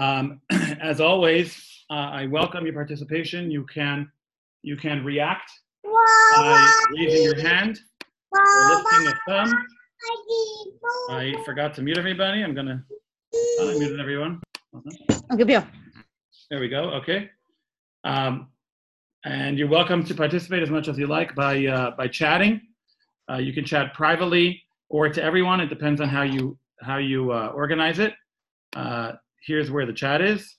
As always, I welcome your participation. You can react by raising your hand or lifting a thumb. I forgot to mute everybody. I muted everyone. There we go. Okay. And you're welcome to participate as much as you like by chatting. You can chat privately or to everyone. It depends on how you organize it. Here's where the chat is,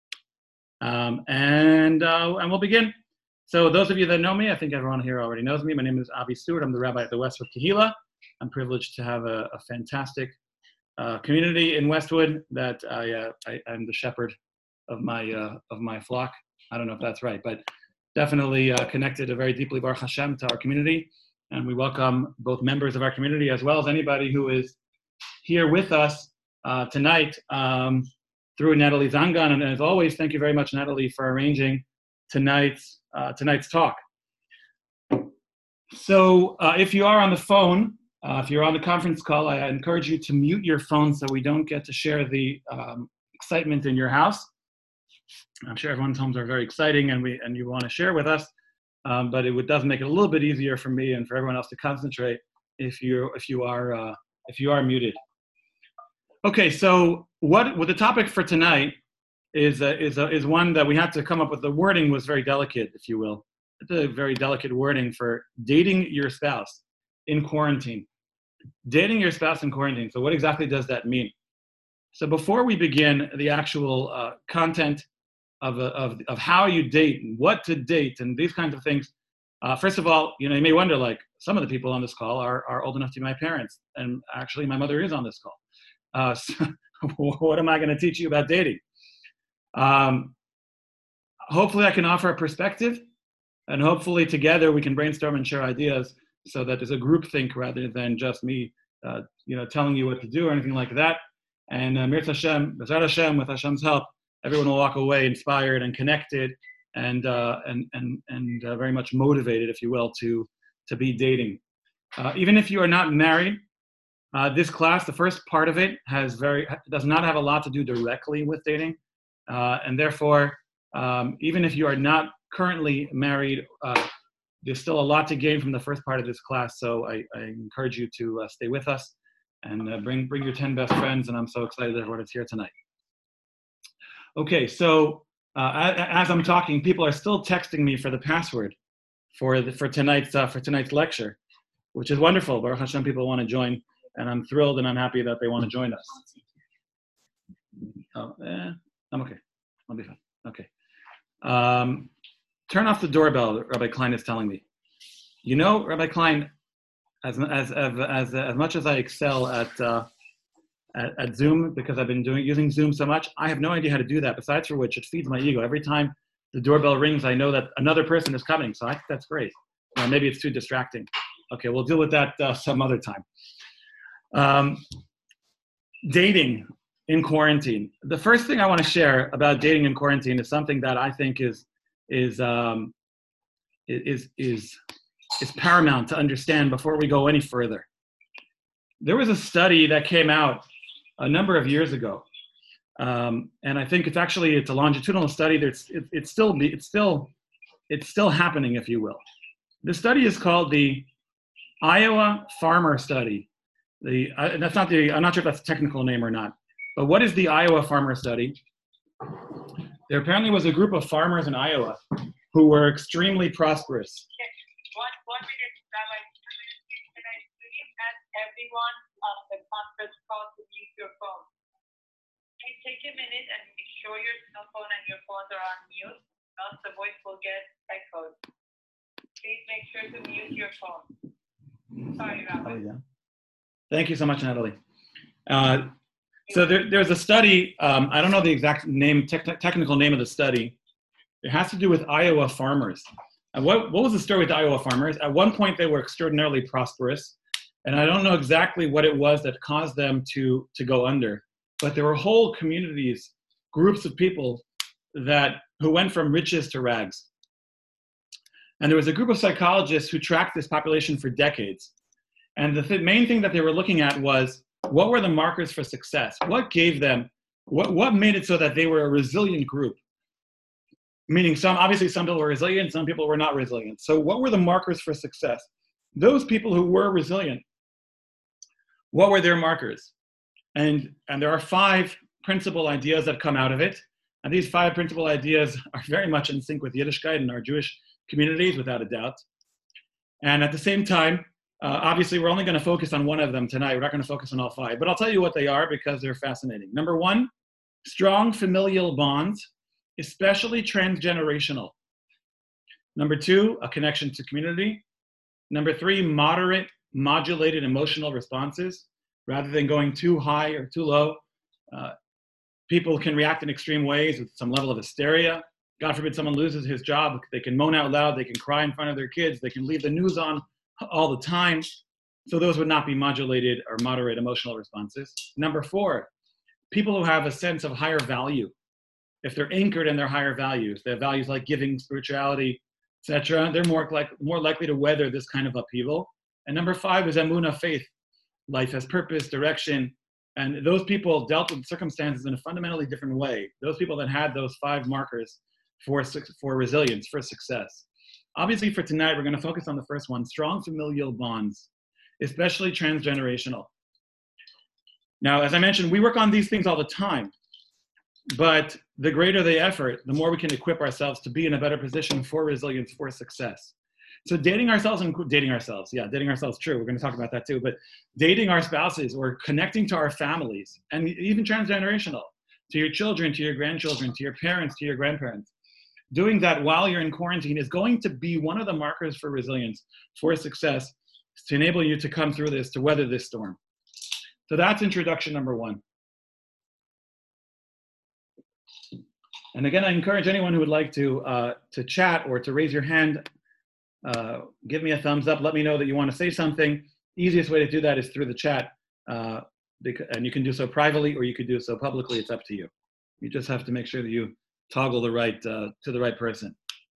and we'll begin. So those of you that know me, I think everyone here already knows me. My name is Avi Stewart. I'm the rabbi at the Westwood Kehillah. I'm privileged to have a fantastic community in Westwood that I'm the shepherd of my flock. I don't know if that's right, but definitely connected very deeply, Baruch Hashem, to our community. And we welcome both members of our community as well as anybody who is here with us tonight through Natalie Zangan. And as always, thank you very much, Natalie, for arranging tonight's talk. So if you are on the phone, if you're on the conference call, I encourage you to mute your phone so we don't get to share the excitement in your house. I'm sure everyone's homes are very exciting and you want to share with us, but it does make it a little bit easier for me and for everyone else to concentrate if you are muted. Okay, so what the topic for tonight is one that we had to come up with. The wording was very delicate, if you will. It's a very delicate wording for dating your spouse in quarantine. Dating your spouse in quarantine. So what exactly does that mean? So before we begin the actual content of how you date and what to date and these kinds of things, first of all, you may wonder, like, some of the people on this call are old enough to be my parents, and actually my mother is on this call. So what am I going to teach you about dating? Hopefully I can offer a perspective, and hopefully together we can brainstorm and share ideas so that there's a group think rather than just me, telling you what to do or anything like that. And Mirz Hashem, B'ezrat Hashem, with Hashem's help, everyone will walk away inspired and connected and very much motivated, if you will, to be dating. Even if you are not married, this class, the first part of it, does not have a lot to do directly with dating, and therefore, even if you are not currently married, there's still a lot to gain from the first part of this class. So I encourage you to stay with us and bring your 10 best friends. And I'm so excited that everyone is here tonight. Okay, so as I'm talking, people are still texting me for the password for tonight's lecture, which is wonderful. Baruch Hashem, people want to join. And I'm thrilled and I'm happy that they want to join us. I'm okay. I'll be fine. Okay. Turn off the doorbell, Rabbi Klein is telling me. Rabbi Klein, as much as I excel at Zoom, because I've been using Zoom so much, I have no idea how to do that, besides for which it feeds my ego. Every time the doorbell rings, I know that another person is coming, so I think that's great. Maybe it's too distracting. Okay, we'll deal with that some other time. Dating in quarantine. The first thing I want to share about dating in quarantine is something that I think is paramount to understand before we go any further. There was a study that came out a number of years ago, and I think it's a longitudinal study. It's still happening, if you will. The study is called the Iowa Farmer Study. I'm not sure if that's a technical name or not, but what is the Iowa Farmer Study? There apparently was a group of farmers in Iowa who were extremely prosperous. One minute, Rabbi, 2 minutes, can I ask everyone on the conference call to mute your phone? Please take a minute and make sure your cell phone and your phones are on mute, else the voice will get echoed. Please make sure to mute your phone. Sorry, Rabbi. Oh, yeah. Thank you so much, Natalie. So there's a study, I don't know the exact name, technical name of the study. It has to do with Iowa farmers. And what was the story with the Iowa farmers? At one point, they were extraordinarily prosperous. And I don't know exactly what it was that caused them to go under. But there were whole communities, groups of people who went from riches to rags. And there was a group of psychologists who tracked this population for decades. And the main thing that they were looking at was, what were the markers for success? What gave them What made it so that they were a resilient group? Meaning obviously some people were resilient, some people were not resilient. So what were the markers for success? Those people who were resilient, what were their markers? And there are 5 principal ideas that come out of it. And these 5 principal ideas are very much in sync with Yiddishkeit in our Jewish communities, without a doubt. And at the same time, obviously, we're only going to focus on one of them tonight. We're not going to focus on all 5. But I'll tell you what they are because they're fascinating. Number 1, strong familial bonds, especially transgenerational. Number 2, a connection to community. Number 3, moderate, modulated emotional responses. Rather than going too high or too low, people can react in extreme ways with some level of hysteria. God forbid someone loses his job, they can moan out loud, they can cry in front of their kids, they can leave the news on all the time. So those would not be modulated or moderate emotional responses. Number 4, people who have a sense of higher value. If they're anchored in their higher values, their values like giving, spirituality, etc., they're more likely to weather this kind of upheaval. And number 5 is emunah, faith. Life has purpose, direction, and those people dealt with circumstances in a fundamentally different way. Those people that had those 5 markers for resilience, for success. Obviously, for tonight, we're going to focus on the first one, strong familial bonds, especially transgenerational. Now, as I mentioned, we work on these things all the time, but the greater the effort, the more we can equip ourselves to be in a better position for resilience, for success. So dating ourselves, true, we're going to talk about that too, but dating our spouses or connecting to our families, and even transgenerational, to your children, to your grandchildren, to your parents, to your grandparents. Doing that while you're in quarantine is going to be one of the markers for resilience, for success, to enable you to come through this, to weather this storm. So that's introduction number 1. And again, I encourage anyone who would like to chat or to raise your hand, give me a thumbs up, let me know that you want to say something. Easiest way to do that is through the chat, and you can do so privately or you could do so publicly, it's up to you. You just have to make sure that you toggle the right to the right person.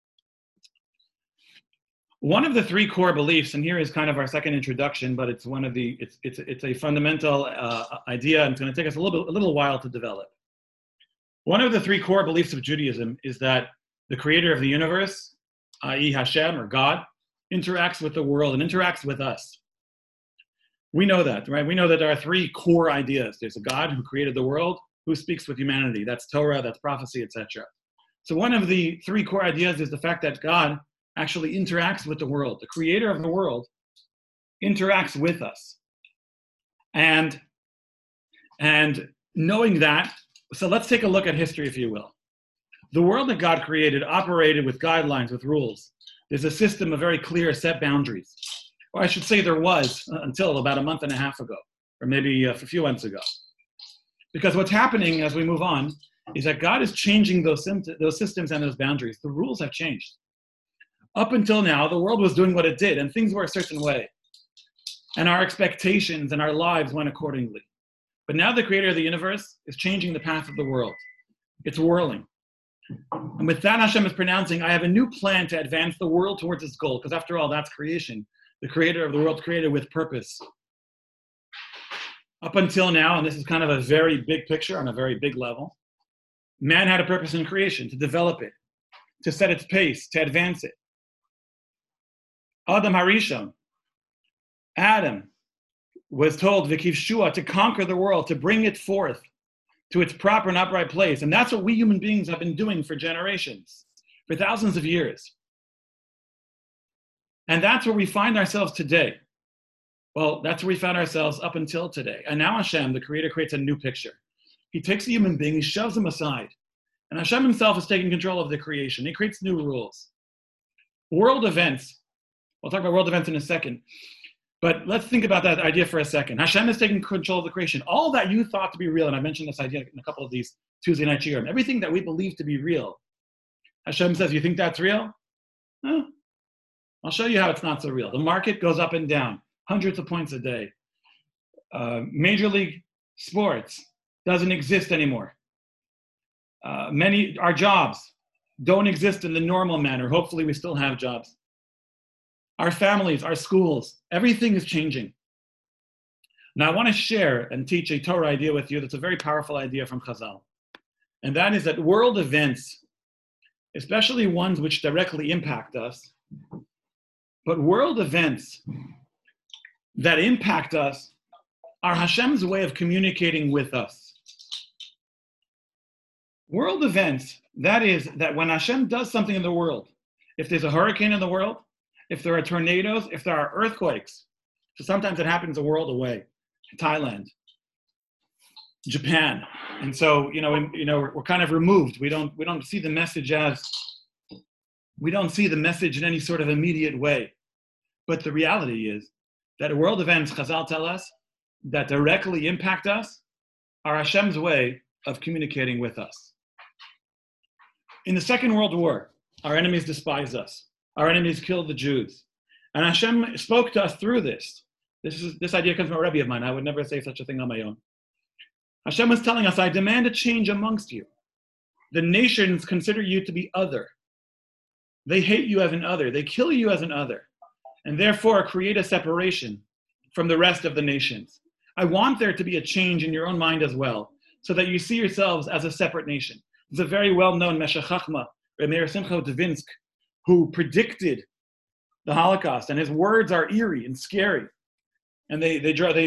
One of the 3 core beliefs, and here is kind of our second introduction, but it's one of the it's a fundamental idea, and it's going to take us a little while to develop. One of the 3 core beliefs of Judaism is that the creator of the universe, i.e. Hashem or God, interacts with the world and interacts with us. We know that, right? We know that there are 3 core ideas. There's a God who created the world, who speaks with humanity. That's Torah, that's prophecy, etc. So one of the 3 core ideas is the fact that God actually interacts with the world. The creator of the world interacts with us. And knowing that, so let's take a look at history, if you will. The world that God created operated with guidelines, with rules. There's a system of very clear set boundaries. Or I should say there was until about a month and a half ago, or maybe a few months ago. Because what's happening as we move on is that God is changing those systems and those boundaries. The rules have changed. Up until now, the world was doing what it did, and things were a certain way. And our expectations and our lives went accordingly. But now the creator of the universe is changing the path of the world. It's whirling. And with that, Hashem is pronouncing, I have a new plan to advance the world towards its goal, because after all, that's creation. The creator of the world created with purpose. Up until now, and this is kind of a very big picture on a very big level, man had a purpose in creation, to develop it, to set its pace, to advance it. Adam Harishon, Adam, was told, V'kivshua, to conquer the world, to bring it forth to its proper and upright place. And that's what we human beings have been doing for generations, for thousands of years. And that's where we find ourselves today. Well, that's where we found ourselves up until today. And now Hashem, the creator, creates a new picture. He takes a human being, he shoves him aside. And Hashem himself is taking control of the creation. He creates new rules. World events, we'll talk about world events in a second. But let's think about that idea for a second. Hashem is taking control of the creation. All that you thought to be real, and I mentioned this idea in a couple of these Tuesday night shiurim, everything that we believe to be real, Hashem says, you think that's real? Huh? I'll show you how it's not so real. The market goes up and down, hundreds of points a day. Major League sports doesn't exist anymore. Our jobs don't exist in the normal manner. Hopefully we still have jobs. Our families, our schools, everything is changing. Now, I want to share and teach a Torah idea with you that's a very powerful idea from Chazal. And that is that world events, especially ones which directly impact us, but world events that impact us are Hashem's way of communicating with us. World events, that is, that when Hashem does something in the world, if there's a hurricane in the world, if there are tornadoes, if there are earthquakes, so sometimes it happens a world away, Thailand, Japan, and so we're kind of removed. We don't see the message in any sort of immediate way. But the reality is that world events, Chazal tell us, that directly impact us are Hashem's way of communicating with us. In the Second World War, our enemies despised us. Our enemies killed the Jews. And Hashem spoke to us through this. This idea comes from a Rebbe of mine. I would never say such a thing on my own. Hashem was telling us, I demand a change amongst you. The nations consider you to be other. They hate you as an other. They kill you as an other. And therefore create a separation from the rest of the nations. I want there to be a change in your own mind as well, so that you see yourselves as a separate nation. There's a very well-known Meshech Chachma, Meir Simcha Devinsk, who predicted the Holocaust, and his words are eerie and scary. And they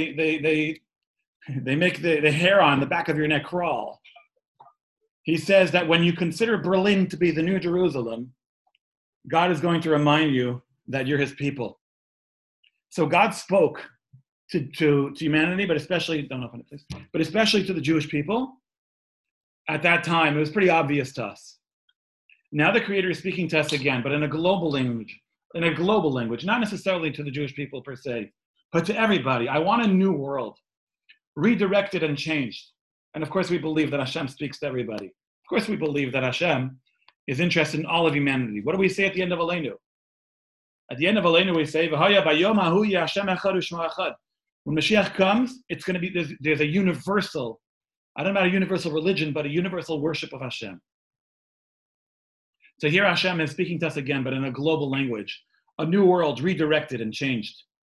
make the hair on the back of your neck crawl. He says that when you consider Berlin to be the New Jerusalem, God is going to remind you that you're his people. So God spoke to humanity, but especially, don't open it please, but especially to the Jewish people. At that time, it was pretty obvious to us. Now the Creator is speaking to us again, but in a global language, not necessarily to the Jewish people per se, but to everybody. I want a new world, redirected and changed. And of course we believe that Hashem speaks to everybody. Of course we believe that Hashem is interested in all of humanity. What do we say at the end of Aleinu? At the end of Aleinu we say, V'haya bayom hahu yeh Hashem echad u'shmo echad. When Mashiach comes, it's going to be, there's a universal, I don't know about a universal religion, but a universal worship of Hashem. So here Hashem is speaking to us again, but in a global language. A new world redirected and changed.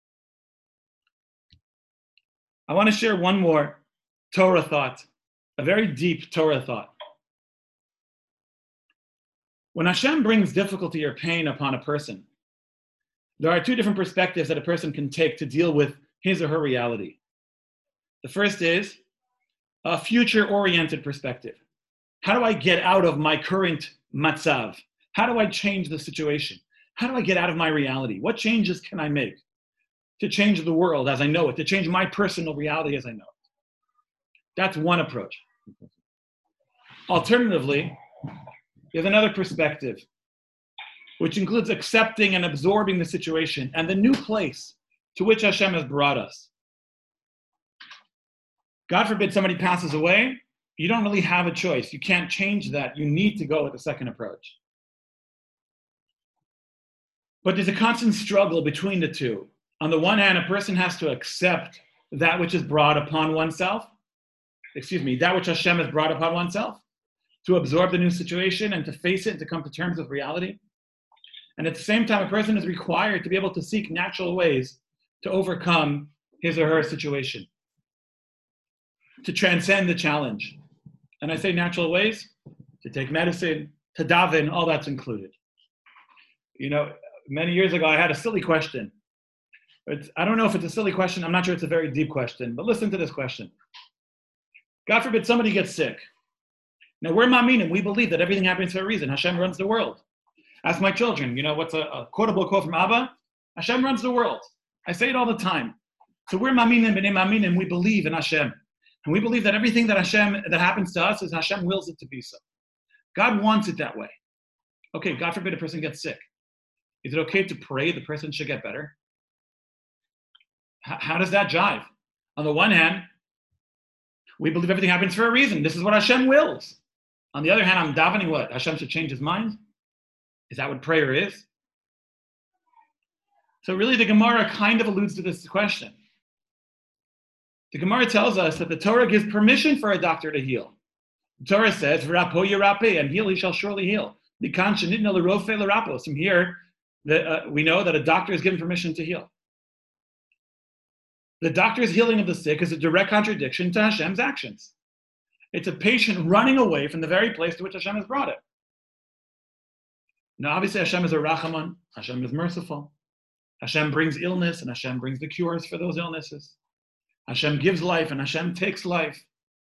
I want to share one more Torah thought, a very deep Torah thought. When Hashem brings difficulty or pain upon a person, there are two different perspectives that a person can take to deal with his or her reality. The first is a future-oriented perspective. How do I get out of my current matzav? How do I change the situation? How do I get out of my reality? What changes can I make to change the world as I know it, to change my personal reality as I know it? That's one approach. Alternatively, there's another perspective, which includes accepting and absorbing the situation and the new place to which Hashem has brought us. God forbid somebody passes away, you don't really have a choice. You can't change that. You need to go with the second approach. But there's a constant struggle between the two. On the one hand, a person has to accept that which is brought upon oneself, that which Hashem has brought upon oneself, to absorb the new situation and to face it and to come to terms with reality. And at the same time, a person is required to be able to seek natural ways to overcome his or her situation, to transcend the challenge. And I say natural ways, to take medicine, to daven, all that's included. Many years ago, I had a silly question. I don't know if it's a silly question. I'm not sure it's a very deep question, but listen to this question. God forbid somebody gets sick. Now, we're Ma'aminim. We believe that everything happens for a reason. Hashem runs the world. Ask my children, what's a quotable quote from Abba? Hashem runs the world. I say it all the time. So we're Ma'aminim, b'nei Ma'aminim. We believe in Hashem. And we believe that everything that happens to us is Hashem wills it to be so. God wants it that way. Okay, God forbid a person gets sick. Is it okay to pray the person should get better? How does that jive? On the one hand, we believe everything happens for a reason. This is what Hashem wills. On the other hand, I'm davening what? Hashem should change his mind? Is that what prayer is? So really the Gemara kind of alludes to this question. The Gemara tells us that the Torah gives permission for a doctor to heal. The Torah says, "V'rapo yirape," and heal he shall surely heal. From here, we know that a doctor is given permission to heal. The doctor's healing of the sick is a direct contradiction to Hashem's actions. It's a patient running away from the very place to which Hashem has brought it. Now, obviously, Hashem is a Rachaman. Hashem is merciful. Hashem brings illness, and Hashem brings the cures for those illnesses. Hashem gives life, and Hashem takes life.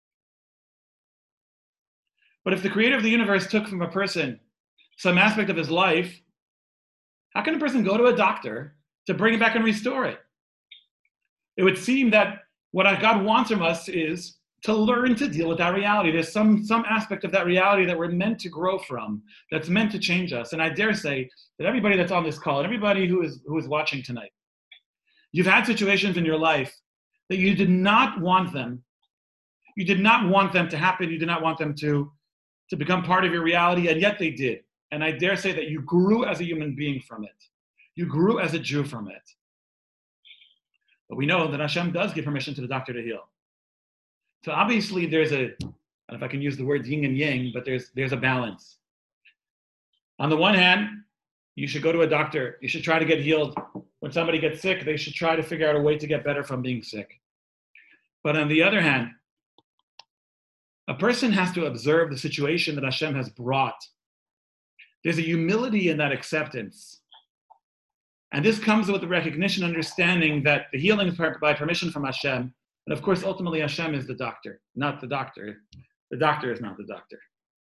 But if the creator of the universe took from a person some aspect of his life, how can a person go to a doctor to bring it back and restore it? It would seem that what God wants from us is to learn to deal with that reality. There's some aspect of that reality that we're meant to grow from, that's meant to change us. And I dare say that everybody that's on this call, and everybody who is watching tonight, you've had situations in your life that you did not want them. You did not want them to happen. You did not want them to become part of your reality, and yet they did. And I dare say that you grew as a human being from it. You grew as a Jew from it. But we know that Hashem does give permission to the doctor to heal. So obviously there's I don't know if I can use the word yin and yang, but there's a balance. On the one hand, you should go to a doctor. You should try to get healed. When somebody gets sick, they should try to figure out a way to get better from being sick. But on the other hand, a person has to observe the situation that Hashem has brought. There's a humility in that acceptance. And this comes with the recognition, understanding that the healing is by permission from Hashem. And of course, ultimately, Hashem is the doctor, not the doctor. The doctor is not the doctor.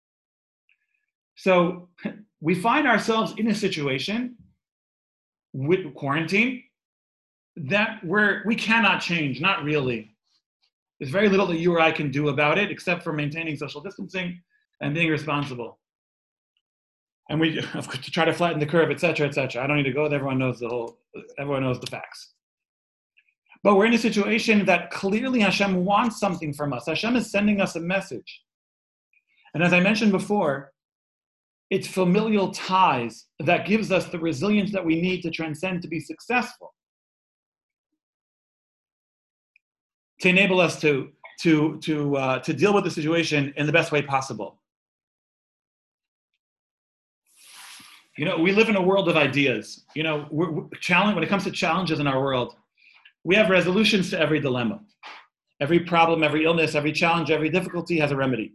So we find ourselves in a situation with quarantine that we cannot change, not really. There's very little that you or I can do about it, except for maintaining social distancing and being responsible. And we to try to flatten the curve, et cetera, et cetera. I don't need to go there. Everyone knows the facts. But we're in a situation that clearly Hashem wants something from us. Hashem is sending us a message. And as I mentioned before, it's familial ties that gives us the resilience that we need to transcend, to be successful. To enable us to deal with the situation in the best way possible. You know, we live in a world of ideas. You know, when it comes to challenges in our world, we have resolutions to every dilemma. Every problem, every illness, every challenge, every difficulty has a remedy.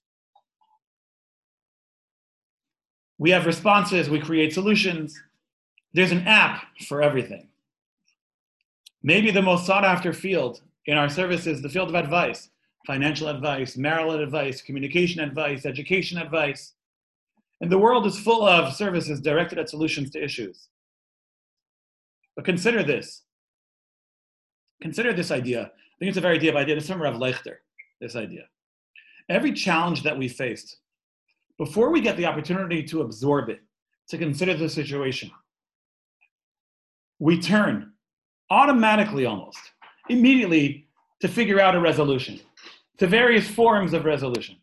We have responses, we create solutions. There's an app for everything. Maybe the most sought after field in our service is the field of advice, financial advice, marital advice, communication advice, education advice. And the world is full of services directed at solutions to issues. But consider this. Consider this idea. I think it's a very deep idea. It's from Rav Leichter, this idea. Every challenge that we faced, before we get the opportunity to absorb it, to consider the situation, we turn automatically, almost, immediately to figure out a resolution, to various forms of resolution.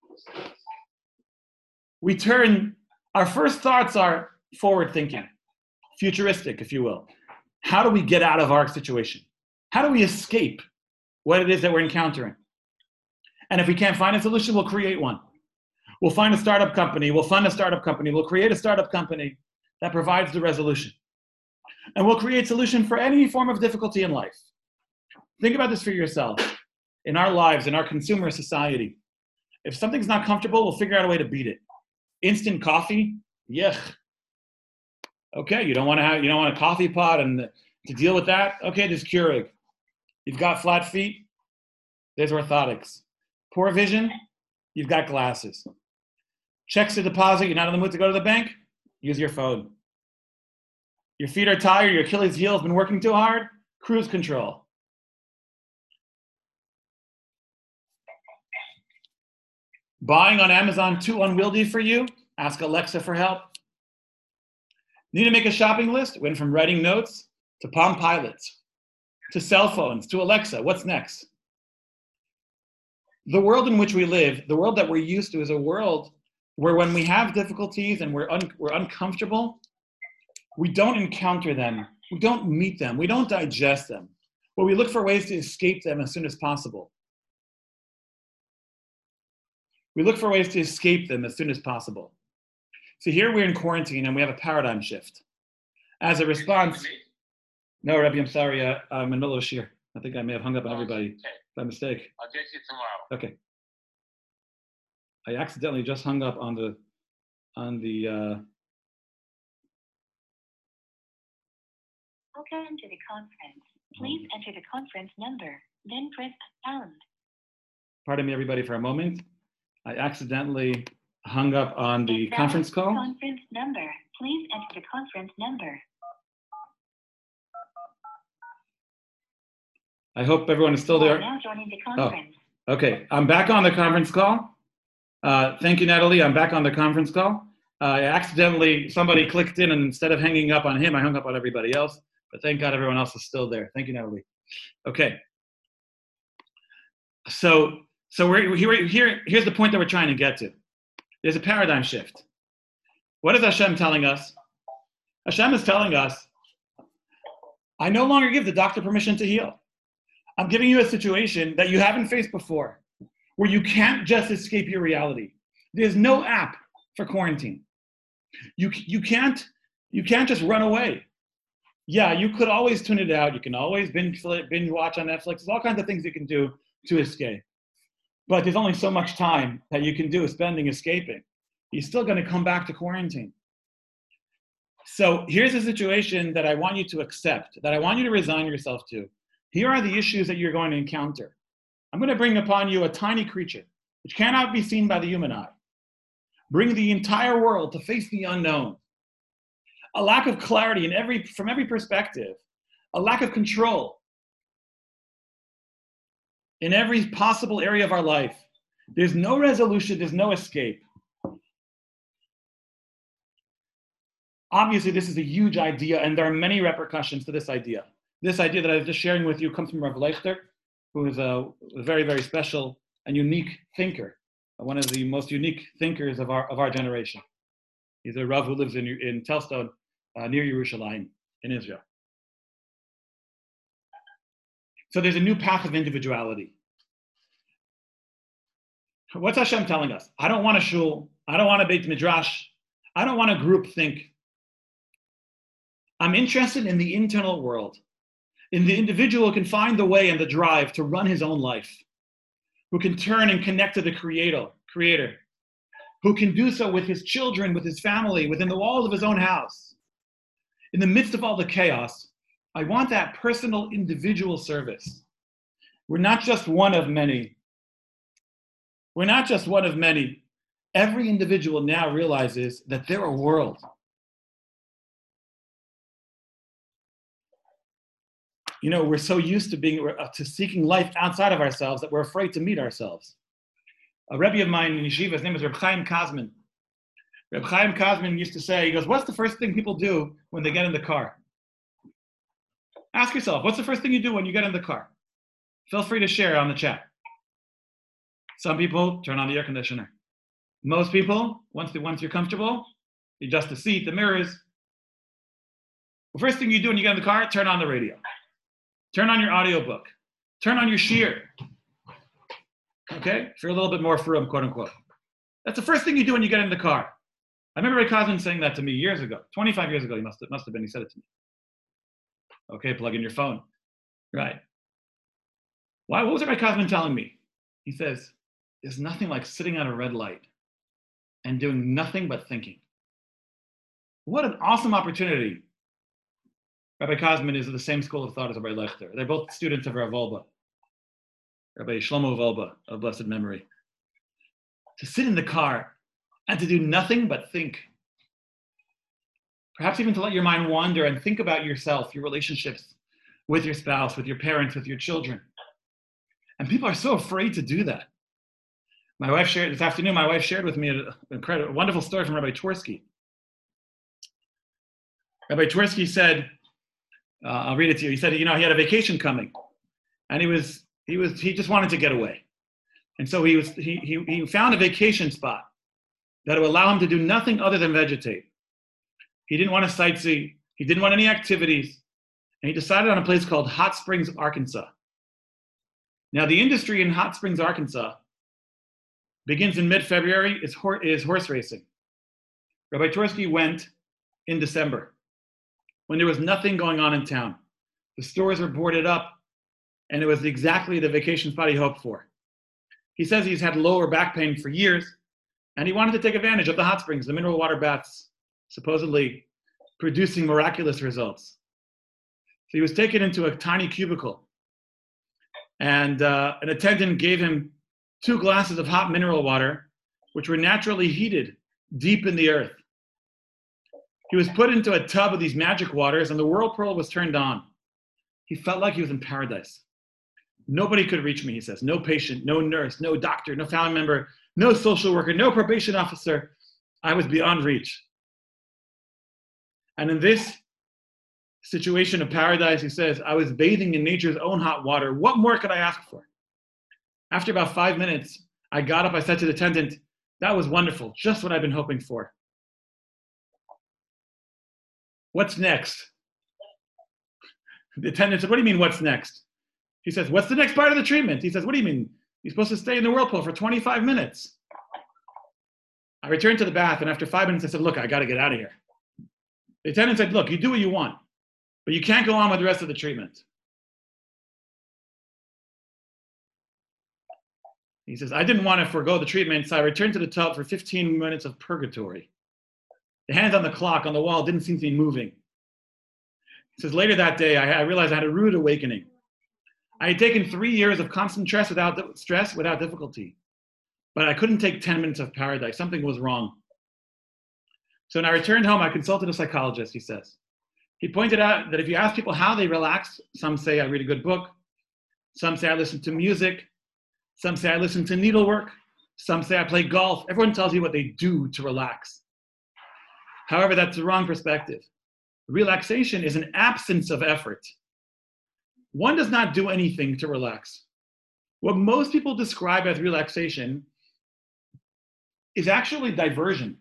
Our first thoughts are forward thinking, futuristic, if you will. How do we get out of our situation? How do we escape what it is that we're encountering? And if we can't find a solution, we'll create one. We'll find a startup company, we'll fund a startup company, we'll create a startup company that provides the resolution. And we'll create solution for any form of difficulty in life. Think about this for yourself. In our lives, in our consumer society, if something's not comfortable, we'll figure out a way to beat it. Instant coffee, yuck. Okay, you don't want a coffee pot and to deal with that? Okay, there's Keurig. You've got flat feet, there's orthotics. Poor vision, you've got glasses. Checks to deposit, you're not in the mood to go to the bank? Use your phone. Your feet are tired, your Achilles heel has been working too hard? Cruise control. Buying on Amazon too unwieldy for you? Ask Alexa for help. Need to make a shopping list? Went from writing notes to Palm Pilots, to cell phones, to Alexa. What's next? The world in which we live, the world that we're used to, is a world where when we have difficulties and we're uncomfortable, we don't encounter them, we don't meet them, we don't digest them, but we look for ways to escape them as soon as possible. We look for ways to escape them as soon as possible. So here we're in quarantine and we have a paradigm shift. As a response, no, Rabbi, I'm sorry, I'm in the middle of a shir. I think I may have hung up on everybody by mistake. I'll get you tomorrow. Okay. I accidentally just hung up on the Welcome to the conference. Please enter the conference number, then press pound. Pardon me, everybody, for a moment. I accidentally hung up on the conference call. Conference number. Please enter the conference number. I hope everyone is still there. Now joining the conference. Oh, okay. I'm back on the conference call. Thank you, Natalie. I'm back on the conference call. Somebody clicked in, and instead of hanging up on him, I hung up on everybody else. But thank God everyone else is still there. Thank you, Natalie. Okay. So here's the point that we're trying to get to. There's a paradigm shift. What is Hashem telling us? Hashem is telling us, I no longer give the doctor permission to heal. I'm giving you a situation that you haven't faced before, where you can't just escape your reality. There's no app for quarantine. You can't just run away. Yeah, you could always tune it out. You can always binge watch on Netflix. There's all kinds of things you can do to escape. But there's only so much time that you can do spending escaping. You're still going to come back to quarantine. So here's a situation that I want you to accept, that I want you to resign yourself to. Here are the issues that you're going to encounter. I'm going to bring upon you a tiny creature, which cannot be seen by the human eye. Bring the entire world to face the unknown. A lack of clarity from every perspective. A lack of control in every possible area of our life. There's no resolution, there's no escape. Obviously, this is a huge idea, and there are many repercussions to this idea. This idea that I was just sharing with you comes from Rav Leichter, who is a very, very special and unique thinker, one of the most unique thinkers of our generation. He's a Rav who lives in Telstone, near Yerushalayim, in Israel. So there's a new path of individuality. What's Hashem telling us? I don't want a shul. I don't want a Beit Midrash. I don't want a group think. I'm interested in the internal world, in the individual who can find the way and the drive to run his own life, who can turn and connect to the Creator, who can do so with his children, with his family, within the walls of his own house. In the midst of all the chaos, I want that personal, individual service. We're not just one of many. We're not just one of many. Every individual now realizes that they're a world. You know, we're so used to seeking life outside of ourselves that we're afraid to meet ourselves. A Rebbe of mine in Yeshiva, his name is Reb Chaim Kazman. Reb Chaim Kazman used to say, he goes, what's the first thing people do when they get in the car? Ask yourself, what's the first thing you do when you get in the car? Feel free to share on the chat. Some people turn on the air conditioner. Most people, once you're comfortable, you adjust the seat, the mirrors. The first thing you do when you get in the car, turn on the radio. Turn on your audiobook. Turn on your shiur. Okay? If you're a little bit more frum, quote unquote. That's the first thing you do when you get in the car. I remember Ray Cosman saying that to me years ago. 25 years ago, he must have been. He said it to me. Okay, plug in your phone. Right. Why? What was Ray Cosman telling me? He says, there's nothing like sitting at a red light and doing nothing but thinking. What an awesome opportunity. Rabbi Kazman is of the same school of thought as Rabbi Leichter. They're both students of Rav Wolbe, Rabbi Shlomo Wolbe of blessed memory. To sit in the car and to do nothing but think. Perhaps even to let your mind wander and think about yourself, your relationships with your spouse, with your parents, with your children. And people are so afraid to do that. My wife shared with me a wonderful story from Rabbi Twersky. Rabbi Twersky said, I'll read it to you. He said, he had a vacation coming, and he just wanted to get away, and so he found a vacation spot that would allow him to do nothing other than vegetate. He didn't want to sightsee. He didn't want any activities, and he decided on a place called Hot Springs, Arkansas. Now, the industry in Hot Springs, Arkansas, begins in mid-February. Is horse racing. Rabbi Twersky went in December, when there was nothing going on in town. The stores were boarded up. and it was exactly the vacation spot he hoped for. He says he's had lower back pain for years, and he wanted to take advantage of the hot springs, the mineral water baths, supposedly producing miraculous results. So he was taken into a tiny cubicle, and an attendant gave him 2 glasses of hot mineral water, which were naturally heated deep in the earth. He was put into a tub of these magic waters, and the whirlpool was turned on. He felt like he was in paradise. Nobody could reach me, he says. No patient, no nurse, no doctor, no family member, no social worker, no probation officer. I was beyond reach. And in this situation of paradise, he says, I was bathing in nature's own hot water. What more could I ask for? After about 5 minutes, I got up, I said to the attendant, that was wonderful, just what I've been hoping for. What's next? The attendant said, what do you mean, what's next? He says, what's the next part of the treatment? He says, what do you mean? You're supposed to stay in the whirlpool for 25 minutes. I returned to the bath, and after 5 minutes, I said, look, I got to get out of here. The attendant said, look, you do what you want, but you can't go on with the rest of the treatment. He says, I didn't want to forego the treatment, so I returned to the tub for 15 minutes of purgatory. The hands on the clock on the wall didn't seem to be moving. He says, later that day, I realized I had a rude awakening. I had taken 3 years of constant stress without difficulty, but I couldn't take 10 minutes of paradise. Something was wrong. So when I returned home, I consulted a psychologist, he says. He pointed out that if you ask people how they relax, some say I read a good book, some say I listen to music, some say I listen to needlework, some say I play golf. Everyone tells you what they do to relax. However, that's the wrong perspective. Relaxation is an absence of effort. One does not do anything to relax. What most people describe as relaxation is actually diversion.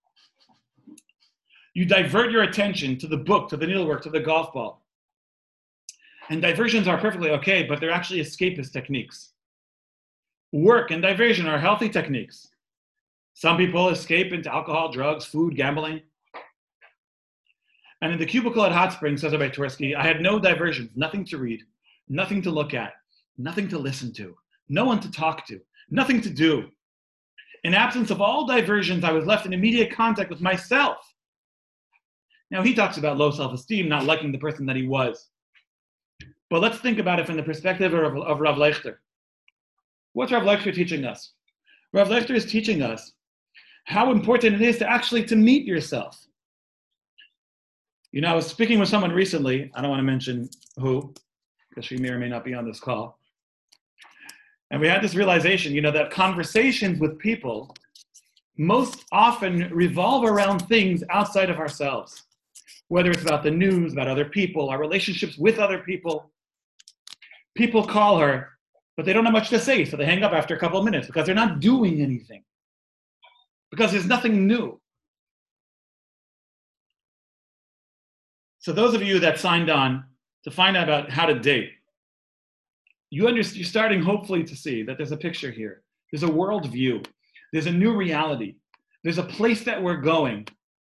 You divert your attention to the book, to the needlework, to the golf ball. And diversions are perfectly okay, but they're actually escapist techniques. Work and diversion are healthy techniques. Some people escape into alcohol, drugs, food, gambling. And in the cubicle at Hot Springs, says Rabbi Twersky, I had no diversions, nothing to read, nothing to look at, nothing to listen to, no one to talk to, nothing to do. In absence of all diversions, I was left in immediate contact with myself. Now, he talks about low self-esteem, not liking the person that he was. But let's think about it from the perspective of Rav Lechter. What's Rav Lechter teaching us? Rav Lechter is teaching us how important it is to actually to meet yourself. You know, I was speaking with someone recently, I don't want to mention who, because she may or may not be on this call. And we had this realization, you know, that conversations with people most often revolve around things outside of ourselves. Whether it's about the news, about other people, our relationships with other people. People call her, but they don't have much to say, so they hang up after a couple of minutes because they're not doing anything. Because there's nothing new. So those of you that signed on to find out about how to date, you're starting hopefully to see that there's a picture here. There's a worldview. There's a new reality. There's a place that we're going.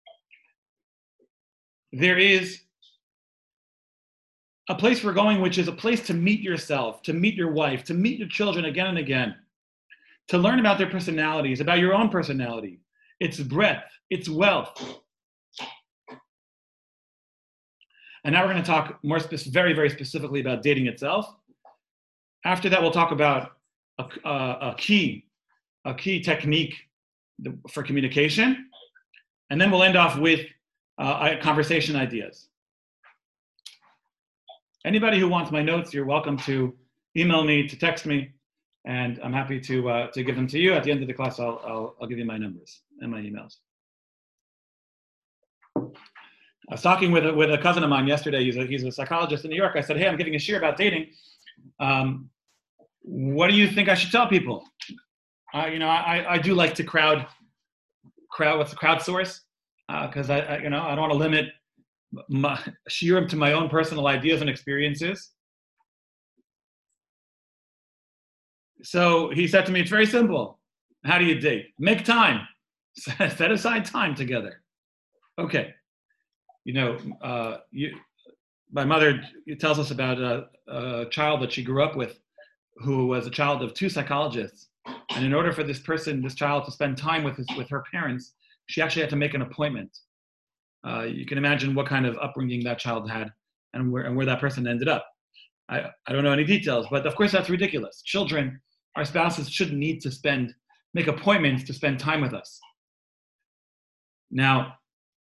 There is a place we're going, which is a place to meet yourself, to meet your wife, to meet your children again and again, to learn about their personalities, about your own personality, its breadth, its wealth. And now we're going to talk very, very specifically about dating itself. After that, we'll talk about a key technique for communication. And then we'll end off with conversation ideas. Anybody who wants my notes, you're welcome to email me, to text me, and I'm happy to give them to you. At the end of the class, I'll give you my numbers and my emails. I was talking with a cousin of mine yesterday. He's a psychologist in New York. I said, hey, I'm giving a shiur about dating. What do you think I should tell people? I do like to crowdsource because I don't want to limit my shiurim to my own personal ideas and experiences. So he said to me, it's very simple. How do you date? Make time. Set aside time together. Okay. my mother tells us about a child that she grew up with who was a child of 2 psychologists. And in order for this child to spend time with her parents, she actually had to make an appointment. You can imagine what kind of upbringing that child had and where that person ended up. I don't know any details, but of course that's ridiculous. Children, our spouses shouldn't need to make appointments to spend time with us. Now,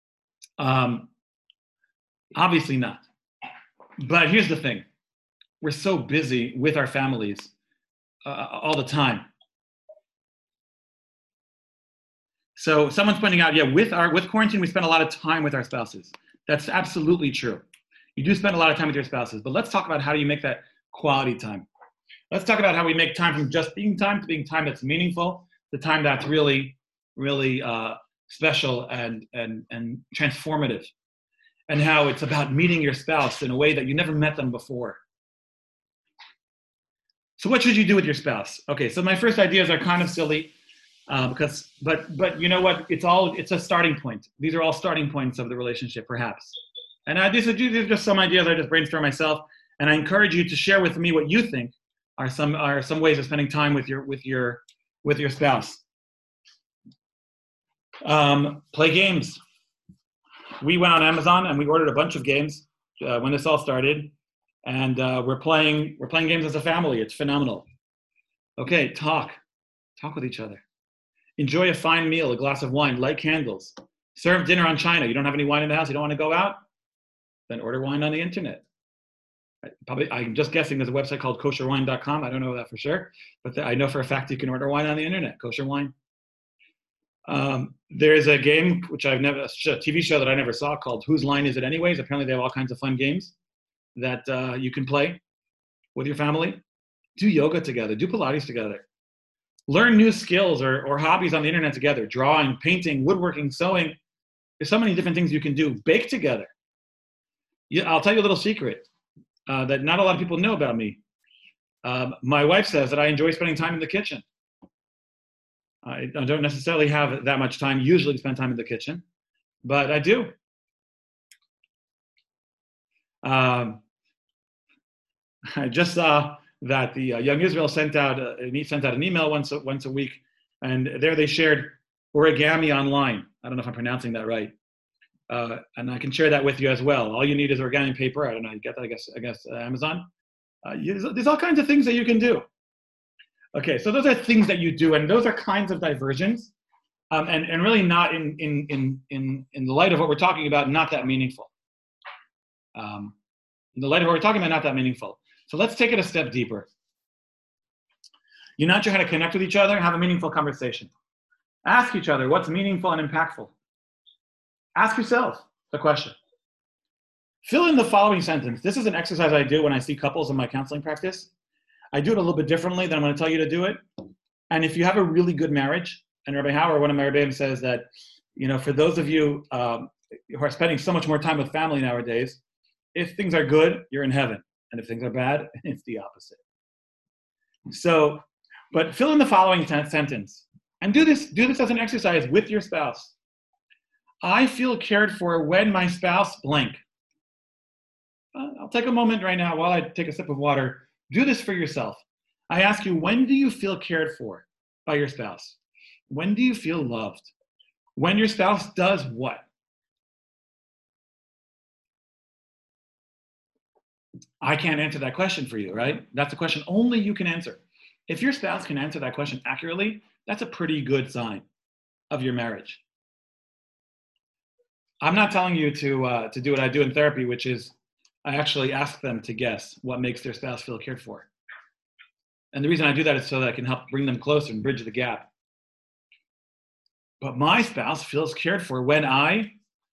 obviously not. But here's the thing. We're so busy with our families all the time. So someone's pointing out, yeah, with quarantine, we spend a lot of time with our spouses. That's absolutely true. You do spend a lot of time with your spouses, but let's talk about how do you make that quality time. Let's talk about how we make time from just being time to being time that's meaningful, the time that's really, really special and transformative, and how it's about meeting your spouse in a way that you never met them before. So what should you do with your spouse? Okay, so my first ideas are kind of silly, but you know what? It's a starting point. These are all starting points of the relationship, perhaps. And these are just some ideas I just brainstormed myself, and I encourage you to share with me what you think are some ways of spending time with your spouse. Play games. We went on Amazon and we ordered a bunch of games when this all started, and we're playing games as a family. It's phenomenal. Okay, talk with each other. Enjoy a fine meal, a glass of wine, light candles. Serve dinner on China. You don't have any wine in the house. You don't want to go out? Then order wine on the internet. I'm just guessing there's a website called kosherwine.com. I don't know that for sure, but I know for a fact you can order wine on the internet, kosher wine. There's a game a TV show that I never saw called Whose Line Is It Anyways? Apparently they have all kinds of fun games that you can play with your family. Do yoga together, do Pilates together. Learn new skills or hobbies on the internet together, drawing, painting, woodworking, sewing. There's so many different things you can do. Bake together. I'll tell you a little secret that not a lot of people know about me. My wife says that I enjoy spending time in the kitchen. I don't necessarily have that much time usually to spend time in the kitchen, but I do. I just saw that the Young Israel sent out an email once a week, and there they shared origami online. I don't know if I'm pronouncing that right, and I can share that with you as well. All you need is origami paper. I don't know, you get that? I guess Amazon. There's all kinds of things that you can do. Okay, so those are things that you do, and those are kinds of diversions, and really not in the light of what we're talking about, not that meaningful. In the light of what we're talking about, not that meaningful. So let's take it a step deeper. You're not sure how to connect with each other, have a meaningful conversation. Ask each other what's meaningful and impactful. Ask yourself the question. Fill in the following sentence. This is an exercise I do when I see couples in my counseling practice. I do it a little bit differently than I'm going to tell you to do it. And if you have a really good marriage, and Rabbi Hauer, one of my rabbis, says that, for those of you who are spending so much more time with family nowadays, if things are good, you're in heaven. And if things are bad, it's the opposite. So, but fill in the following sentence. And do this as an exercise with your spouse. I feel cared for when my spouse blank. I'll take a moment right now while I take a sip of water. Do this for yourself. I ask you, when do you feel cared for by your spouse? When do you feel loved? When your spouse does what? I can't answer that question for you, right? That's a question only you can answer. If your spouse can answer that question accurately, that's a pretty good sign of your marriage. I'm not telling you to do what I do in therapy, which is I actually ask them to guess what makes their spouse feel cared for. And the reason I do that is so that I can help bring them closer and bridge the gap. But my spouse feels cared for when I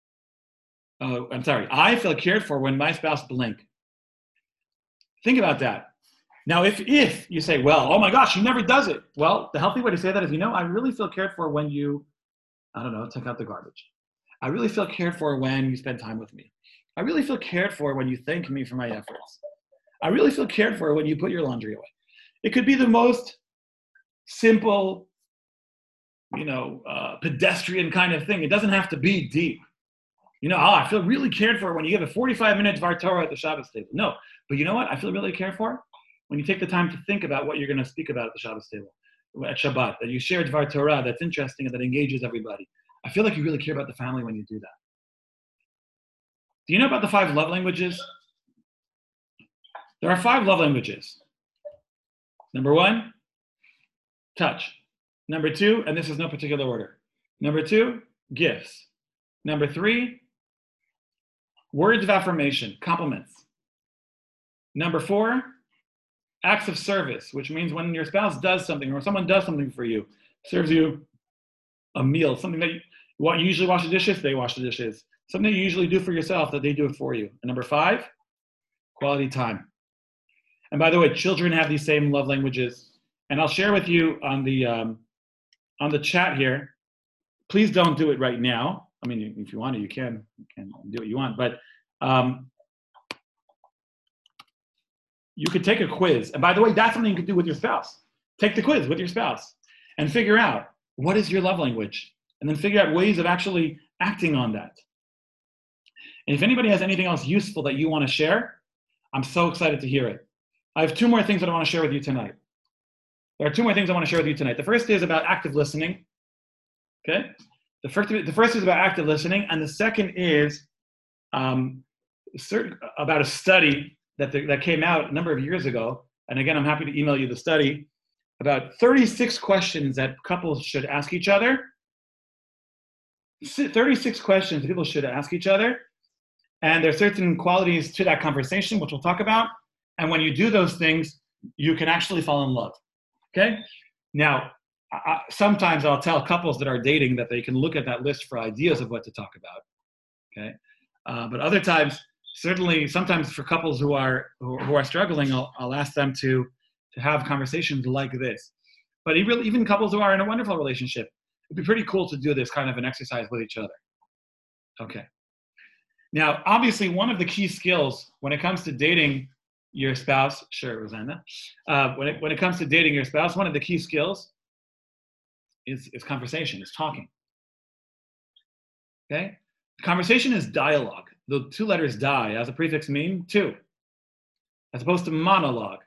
feel cared for when my spouse blink. Think about that. Now, if you say, well, oh my gosh, she never does it. Well, the healthy way to say that is, I really feel cared for when you, take out the garbage. I really feel cared for when you spend time with me. I really feel cared for when you thank me for my efforts. I really feel cared for when you put your laundry away. It could be the most simple, pedestrian kind of thing. It doesn't have to be deep. You know, oh, I feel really cared for when you give a 45-minute Dvar Torah at the Shabbos table. No, but you know what? I feel really cared for when you take the time to think about what you're going to speak about at the Shabbos table, at Shabbat, that you share Dvar Torah that's interesting and that engages everybody. I feel like you really care about the family when you do that. Do you know about the 5 love languages? There are 5 love languages. Number 1, touch. Number 2, and this is no particular order. Number 2, gifts. Number 3, words of affirmation, compliments. Number 4, acts of service, which means when your spouse does something or someone does something for you, serves you a meal, something that you usually wash the dishes, they wash the dishes. Something you usually do for yourself that they do it for you. And number 5, quality time. And by the way, children have these same love languages. And I'll share with you on the chat here. Please don't do it right now. I mean, if you want to, you can do what you want. But you could take a quiz. And by the way, that's something you could do with your spouse. Take the quiz with your spouse and figure out what is your love language. And then figure out ways of actually acting on that. And if anybody has anything else useful that you want to share, I'm so excited to hear it. I have 2 more things that I want to share with you tonight. There are 2 more things I want to share with you tonight. The first is about active listening. Okay? The first is about active listening, and the second is about a study that came out a number of years ago. And again, I'm happy to email you the study about 36 questions that couples should ask each other. 36 questions people should ask each other. And there are certain qualities to that conversation, which we'll talk about. And when you do those things, you can actually fall in love. Okay? Now, sometimes I'll tell couples that are dating that they can look at that list for ideas of what to talk about. Okay? But other times, certainly, sometimes for couples who are struggling, I'll ask them to have conversations like this. But even couples who are in a wonderful relationship, it'd be pretty cool to do this kind of an exercise with each other. Okay. Now, obviously, one of the key skills when it comes to dating your spouse, sure, Rosanna, when it comes to dating your spouse, one of the key skills is conversation, is talking. Okay? Conversation is dialogue. The 2 letters die as a prefix mean 2, as opposed to monologue.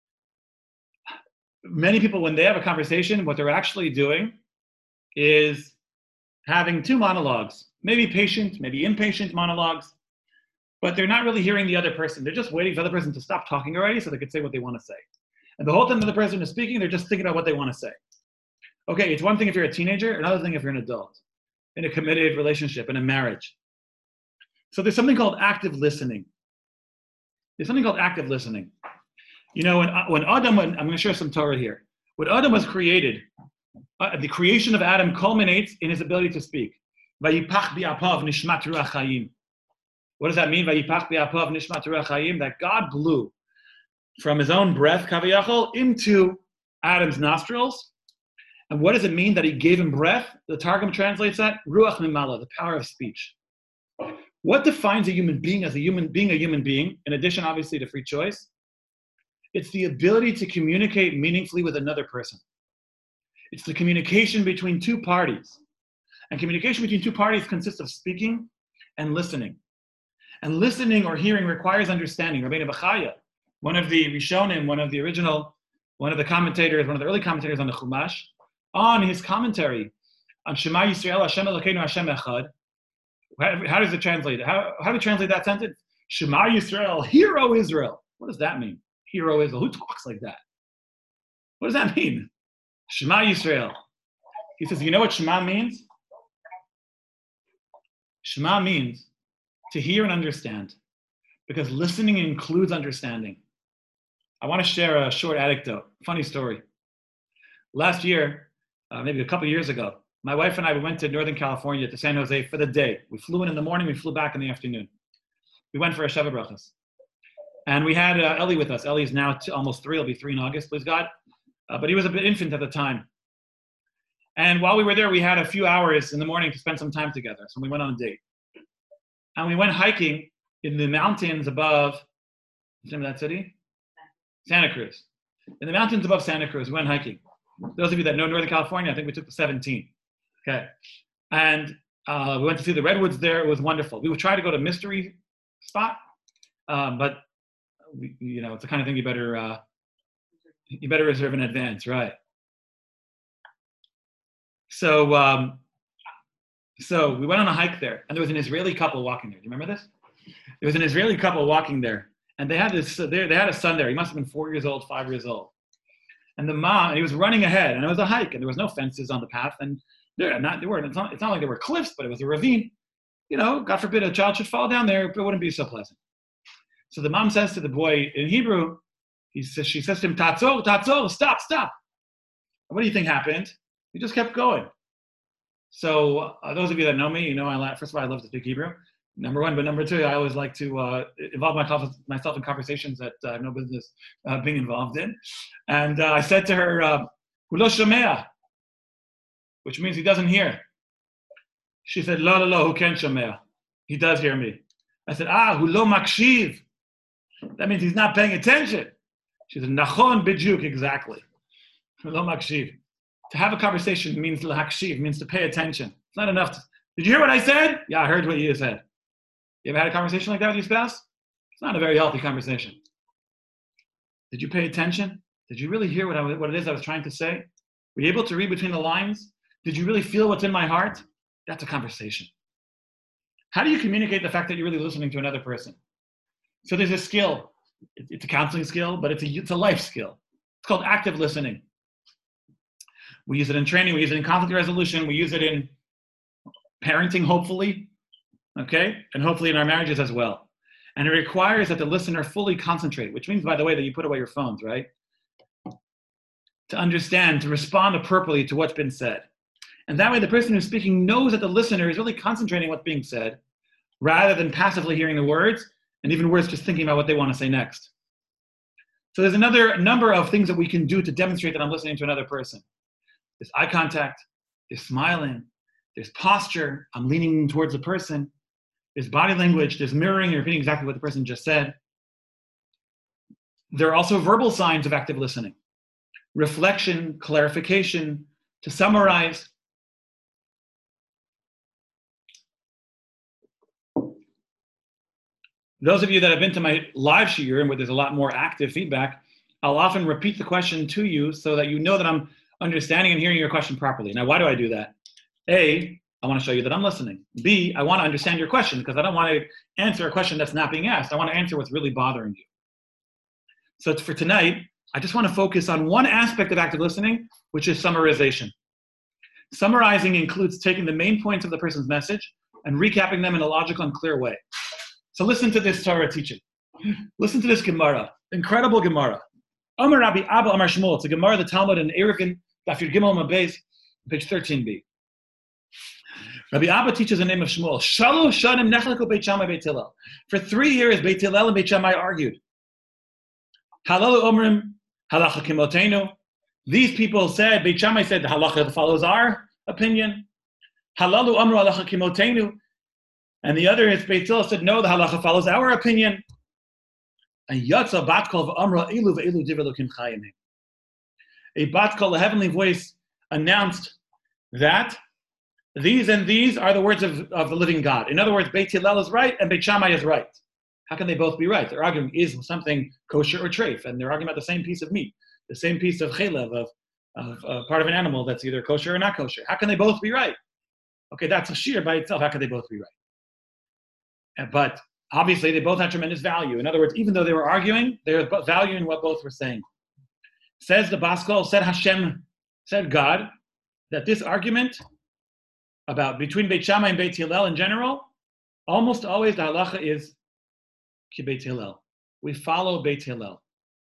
Many people, when they have a conversation, what they're actually doing is having 2 monologues, maybe patient, maybe impatient monologues, but they're not really hearing the other person. They're just waiting for the other person to stop talking already so they can say what they want to say. And the whole time the person is speaking, they're just thinking about what they want to say. Okay, it's one thing if you're a teenager, another thing if you're an adult, in a committed relationship, in a marriage. So there's something called active listening. You know, when Adam, I'm going to share some Torah here. When Adam was created, the creation of Adam culminates in his ability to speak. Vayipach bi'apav nishmat ruach hayim. What does that mean? Vayipach bi'apav nishmat ruach hayim. That God blew from his own breath, kaviyachol, into Adam's nostrils. And what does it mean that he gave him breath? The Targum translates that, ruach mimala, the power of speech. What defines a human being as a human being, in addition, obviously, to free choice? It's the ability to communicate meaningfully with another person. It's the communication between 2 parties. And communication between 2 parties consists of speaking and listening. And listening or hearing requires understanding. Rabbeinu Bechaya, one of the Rishonim, one of the early commentators on the Chumash, on his commentary on Shema Yisrael, Hashem Elokeinu, Hashem Echad. How does it translate? How do we translate that sentence? Shema Yisrael, hear O Israel. What does that mean? Hear O Israel. Who talks like that? What does that mean? Shema Yisrael. He says, you know what Shema means? Shema means to hear and understand, because listening includes understanding. I want to share a short anecdote, funny story. Last year, maybe a couple years ago, my wife and I, we went to Northern California, to San Jose for the day. We flew in the morning, we flew back in the afternoon. We went for a Sheva Brachas. And we had Ellie with us. Ellie's now almost 3, he'll be 3 in August, please God. But he was a bit infant at the time. And while we were there, we had a few hours in the morning to spend some time together. So we went on a date. And we went hiking in the mountains above, what's the name of that city? Santa Cruz. In the mountains above Santa Cruz, we went hiking. Those of you that know Northern California, I think we took the 17. Okay. And We went to see the redwoods there. It was wonderful. We would try to go to mystery spot, but it's the kind of thing you better reserve in advance, right? So we went on a hike there, and there was an Israeli couple walking there. Do you remember this? There was an Israeli couple walking there, and they had a son there. He must have been 4 years old, 5 years old. And the mom, and he was running ahead, and it was a hike, and there was no fences on the path, and it's not like there were cliffs, but it was a ravine. God forbid a child should fall down there, it wouldn't be so pleasant. So the mom says to the boy in Hebrew, she says to him, Tatzor, Tatzor, stop. What do you think happened? He just kept going. So those of you that know me, first of all, I love to speak Hebrew, number one, but number two, I always like to involve myself in conversations that I have no business being involved in. And I said to her, Hulo shomea, which means he doesn't hear. She said, lo, who can shomea? He does hear me. I said, hulo makshiv. That means he's not paying attention. She said, nachon bidjuk, exactly. Hulo makshiv. To have a conversation means lahakshiv, means to pay attention. It's not enough. Did you hear what I said? Yeah, I heard what you said. You ever had a conversation like that with your spouse? It's not a very healthy conversation. Did you pay attention? Did you really hear what it is I was trying to say? Were you able to read between the lines? Did you really feel what's in my heart? That's a conversation. How do you communicate the fact that you're really listening to another person? So there's a skill. It's a counseling skill, but it's a life skill. It's called active listening. We use it in training. We use it in conflict resolution. We use it in parenting, hopefully, okay? And hopefully in our marriages as well. And it requires that the listener fully concentrate, which means, by the way, that you put away your phones, right? To understand, to respond appropriately to what's been said. And that way the person who's speaking knows that the listener is really concentrating on what's being said rather than passively hearing the words, and even worse, just thinking about what they want to say next. So there's another number of things that we can do to demonstrate that I'm listening to another person. There's eye contact, there's smiling, there's posture, I'm leaning towards the person, there's body language, there's mirroring, you're repeating exactly what the person just said. There are also verbal signs of active listening. Reflection, clarification, to summarize. Those of you that have been to my live shiurim, where there's a lot more active feedback, I'll often repeat the question to you so that you know that I'm understanding and hearing your question properly. Now, why do I do that? A, I want to show you that I'm listening. B, I want to understand your question because I don't want to answer a question that's not being asked. I want to answer what's really bothering you. So for tonight, I just want to focus on one aspect of active listening, which is summarization. Summarizing includes taking the main points of the person's message and recapping them in a logical and clear way. So listen to this Torah teaching. Listen to this Gemara, incredible Gemara. Amar Rabbi Abba Amar Shmuel. It's a Gemara, the Talmud in Eruvin, Daf Yud Gimel Mabez, page 13b. Rabbi Abba teaches the name of Shmuel. Shalosh shanim nechleku Beit Shammai Beit Hillel. For 3 years, Beit Hillel and Beit Shammai argued. Halalu omrim halacha kimotenu. These people said, Beit Shammai said, the halacha follows our opinion. Halalu omru halacha kimotenu. And the other is Beit Hillel said, no, the halacha follows our opinion. And Yatza bat kol v'amra ilu v'ilu divrei Elokim chayim. A bat kol, a heavenly voice, announced that these and these are the words of the living God. In other words, Beit Hillel is right and Beit Shammai is right. How can they both be right? They're arguing, is something kosher or treif? And they're arguing about the same piece of meat, the same piece of chelev, of part of an animal that's either kosher or not kosher. How can they both be right? Okay, that's a sheer by itself. How can they both be right? But obviously, they both have tremendous value. In other words, even though they were arguing, there was value in what both were saying. Says the Baskol, said Hashem, said God, that this argument about between Beit Shammai and Beit Hillel in general, almost always the halacha is ki Beit Hillel. We follow Beit Hillel.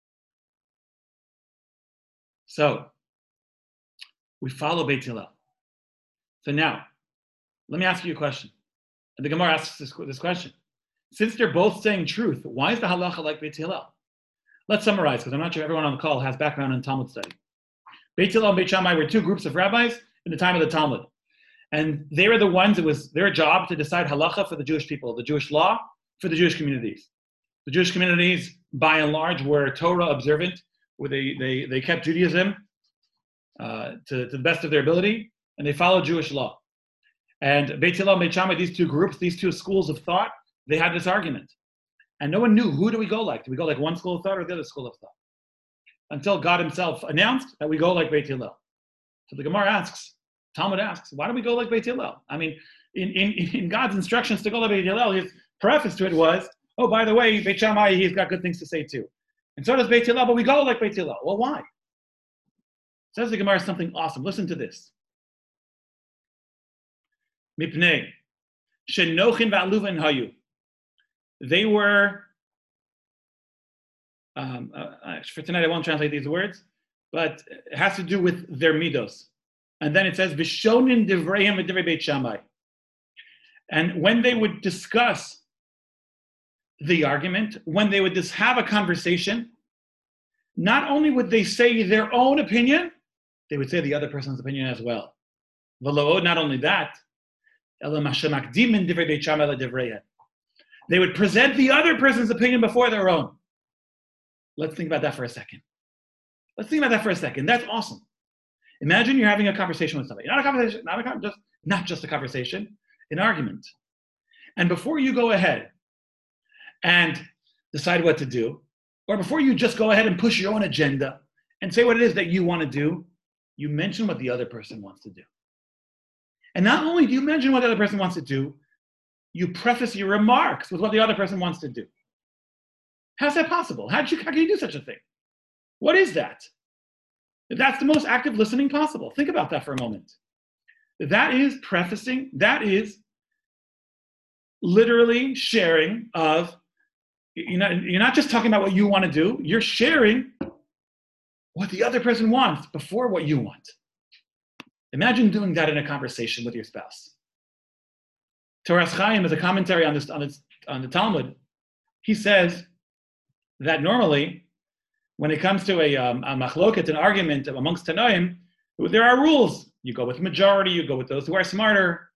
So, we follow Beit Hillel. So now, let me ask you a question. And the Gemara asks this question. Since they're both saying truth, why is the halacha like Beit Hillel? Let's summarize, because I'm not sure everyone on the call has background in Talmud study. Beit Hillel and Beit Shammai were two groups of rabbis in the time of the Talmud. And they were the ones, it was their job to decide halacha for the Jewish people, the Jewish law for the Jewish communities. The Jewish communities, by and large, were Torah observant, where they kept Judaism to the best of their ability, and they followed Jewish law. And Beit Hillel and Beit Shammai, these two groups, these two schools of thought, they had this argument. And no one knew, who do we go like? Do we go like one school of thought or the other school of thought? Until God himself announced that we go like Beit Hillel. So the Gemara asks, Talmud asks, why do we go like Beit Hillel? I mean, in God's instructions to go like Beit Hillel, his preface to it was, oh, by the way, Beit Shammai, he's got good things to say too. And so does Beit Hillel, but we go like Beit Hillel. Well, why? Says the Gemara something awesome. Listen to this. Mipnei, shenochin va'aluven hayu. They were, for tonight I won't translate these words, but it has to do with their midos. And then it says, Vishonin divreihem v'divrei Beit Shammai. And when they would discuss the argument, when they would just have a conversation, not only would they say their own opinion, they would say the other person's opinion as well. Not only that, they would present the other person's opinion before their own. Let's think about that for a second. That's awesome. Imagine you're having a conversation with somebody. Not just a conversation, an argument. And before you go ahead and decide what to do, or before you just go ahead and push your own agenda and say what it is that you want to do, you mention what the other person wants to do. And not only do you mention what the other person wants to do, you preface your remarks with what the other person wants to do. How's that possible? How can you do such a thing? What is that? That's the most active listening possible. Think about that for a moment. That is prefacing, that is literally sharing of, you're not just talking about what you want to do, you're sharing what the other person wants before what you want. Imagine doing that in a conversation with your spouse. Toras Chaim is a commentary on the Talmud. He says that normally, when it comes to a machloket, an argument amongst Tanoim, there are rules. You go with the majority, you go with those who are smarter.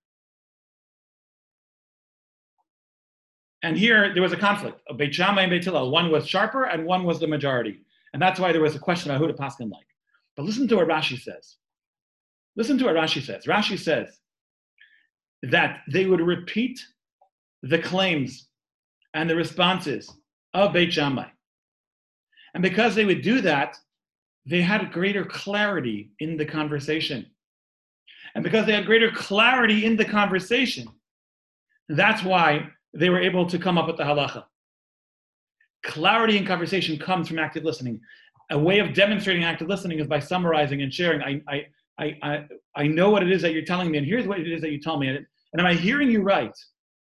And here, there was a conflict of Beit Shammai and Beit Hillel. One was sharper and one was the majority. And that's why there was a question about who to paskin like. But listen to what Rashi says. Rashi says that they would repeat the claims and the responses of Beit Shammai. And because they would do that, they had greater clarity in the conversation. And because they had greater clarity in the conversation, that's why they were able to come up with the halacha. Clarity in conversation comes from active listening. A way of demonstrating active listening is by summarizing and sharing. I know what it is that you're telling me, and here's what it is that you tell me. And am I hearing you right?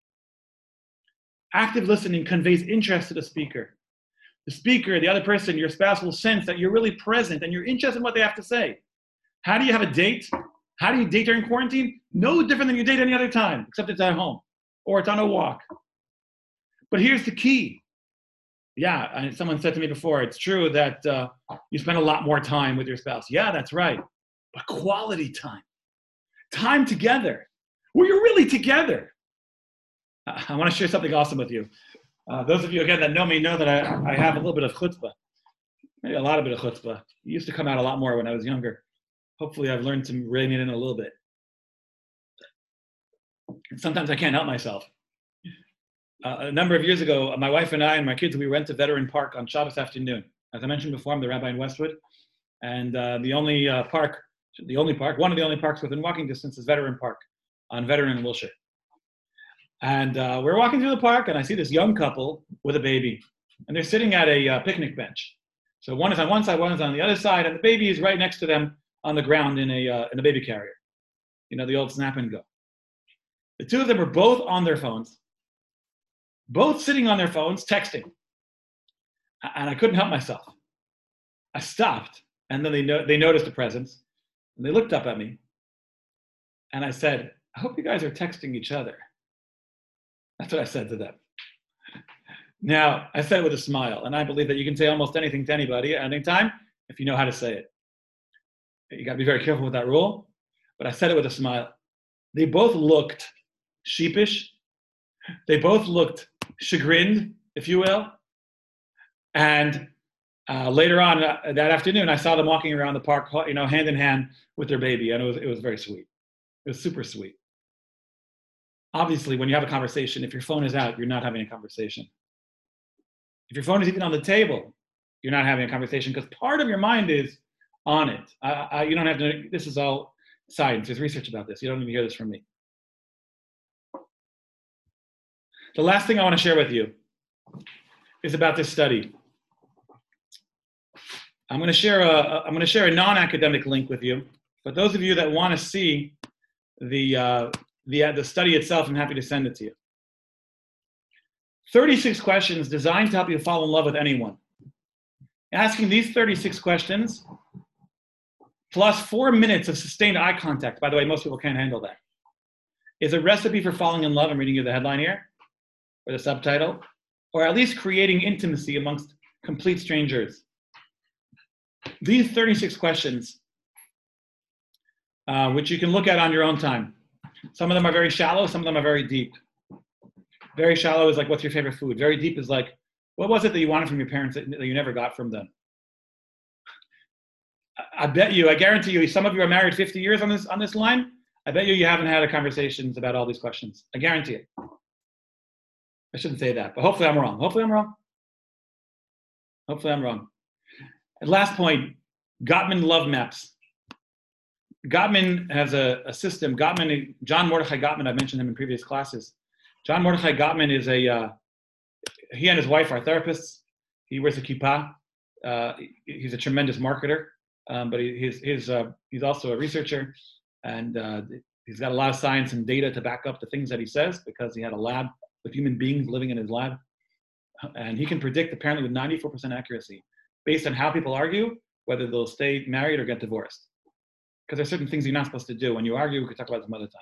Active listening conveys interest to the speaker. The speaker, the other person, your spouse will sense that you're really present and you're interested in what they have to say. How do you have a date? How do you date during quarantine? No different than you date any other time, except it's at home or it's on a walk. But here's the key. Yeah, and someone said to me before, it's true that you spend a lot more time with your spouse. Yeah, that's right. But quality time. Time together. Where you're really together. I want to share something awesome with you. Those of you, again, that know me know that I have a little bit of chutzpah. Maybe a lot of bit of chutzpah. It used to come out a lot more when I was younger. Hopefully I've learned to rein it in a little bit. Sometimes I can't help myself. A number of years ago, my wife and I and my kids, we went to Veteran Park on Shabbos afternoon. As I mentioned before, I'm the rabbi in Westwood. And one of the only parks within walking distance is Veteran Park on Veteran and Wilshire. And we're walking through the park, and I see this young couple with a baby. And they're sitting at a picnic bench. So one is on one side, one is on the other side, and the baby is right next to them on the ground in a baby carrier. You know, the old snap and go. The two of them were both on their phones, both sitting on their phones, texting. And I couldn't help myself. I stopped, and then they noticed the presence, and they looked up at me. And I said, I hope you guys are texting each other. That's what I said to them. Now, I said it with a smile, and I believe that you can say almost anything to anybody at any time if you know how to say it. You got to be very careful with that rule, but I said it with a smile. They both looked sheepish. They both looked chagrined, if you will. And later on that afternoon, I saw them walking around the park, hand in hand with their baby, and it was very sweet. It was super sweet. obviously, when you have a conversation, if your phone is out, you're not having a conversation. If your phone is even on the table, you're not having a conversation because part of your mind is on it. You don't have to, this is all science. There's research about this. You don't need to hear this from me. The last thing I want to share with you is about this study. I'm going to share a non-academic link with you. But those of you that want to see the study itself, I'm happy to send it to you. 36 questions designed to help you fall in love with anyone. Asking these 36 questions plus 4 minutes of sustained eye contact, by the way, most people can't handle that, is a recipe for falling in love. I'm reading you the headline here, or the subtitle, or at least creating intimacy amongst complete strangers. These 36 questions, which you can look at on your own time. Some of them are very shallow, some of them are very deep. Very shallow is like, what's your favorite food? Very deep is like, what was it that you wanted from your parents that you never got from them? I guarantee you, some of you are married 50 years on this line. I bet you haven't had conversations about all these questions. I guarantee it. I shouldn't say that, but hopefully I'm wrong. Hopefully I'm wrong. And last point, Gottman love maps. Gottman has a system. John Mordechai Gottman, I've mentioned him in previous classes. John Mordechai Gottman is he and his wife are therapists. He wears a kippah. He's a tremendous marketer, but he's also a researcher, and he's got a lot of science and data to back up the things that he says because he had a lab with human beings living in his lab. And he can predict apparently with 94% accuracy based on how people argue, whether they'll stay married or get divorced. Because there's certain things you're not supposed to do. When you argue, we could talk about it some other time.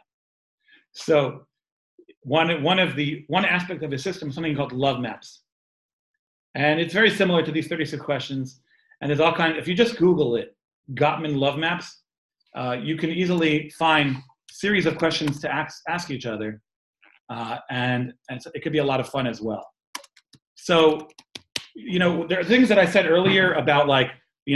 So one aspect of his system is something called love maps. And it's very similar to these 36 questions. And there's all kinds, if you just Google it, Gottman love maps, you can easily find series of questions to ask each other. And so it could be a lot of fun as well. So, there are things that I said earlier about like,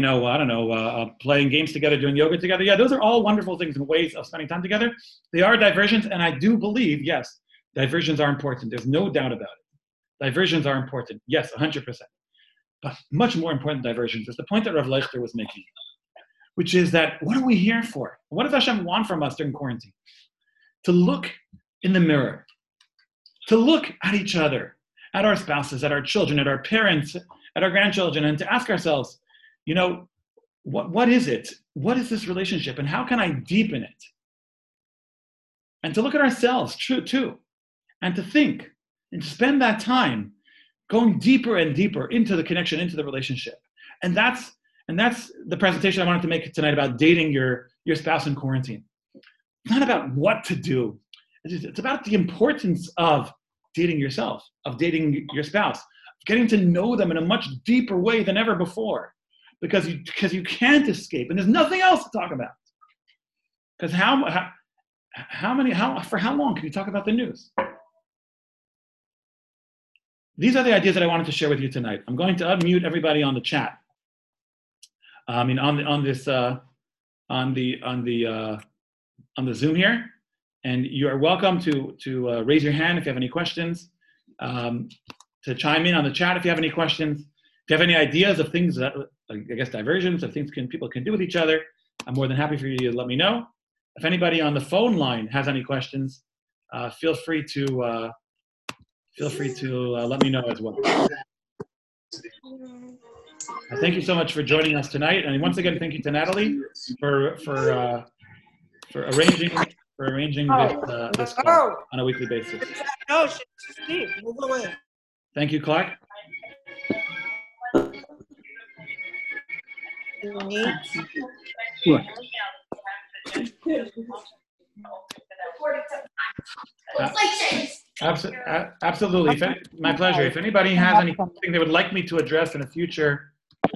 playing games together, doing yoga together. Yeah, those are all wonderful things and ways of spending time together. They are diversions, and I do believe, yes, diversions are important. There's no doubt about it. Diversions are important. Yes, 100%. But much more important diversions is the point that Rav Leichter was making, which is that what are we here for? What does Hashem want from us during quarantine? To look in the mirror, to look at each other, at our spouses, at our children, at our parents, at our grandchildren, and to ask ourselves, what is it? What is this relationship? And how can I deepen it? And to look at ourselves, too, and to think, and to spend that time going deeper and deeper into the connection, into the relationship. And that's the presentation I wanted to make tonight about dating your spouse in quarantine. It's not about what to do. It's about the importance of dating yourself, of dating your spouse, getting to know them in a much deeper way than ever before. Because you can't escape, and there's nothing else to talk about. Because for how long can you talk about the news? These are the ideas that I wanted to share with you tonight. I'm going to unmute everybody on the chat. On the Zoom here, and you are welcome to raise your hand if you have any questions, to chime in on the chat if you have any questions. If you have any ideas of things that, I guess, diversions of things people can do with each other, I'm more than happy for you to let me know. If anybody on the phone line has any questions, feel free to let me know as well. Thank you so much for joining us tonight, and once again, thank you to Natalie for arranging this call on a weekly basis. Thank you, Clark. What? Absolutely. My pleasure. If anybody has anything they would like me to address in a future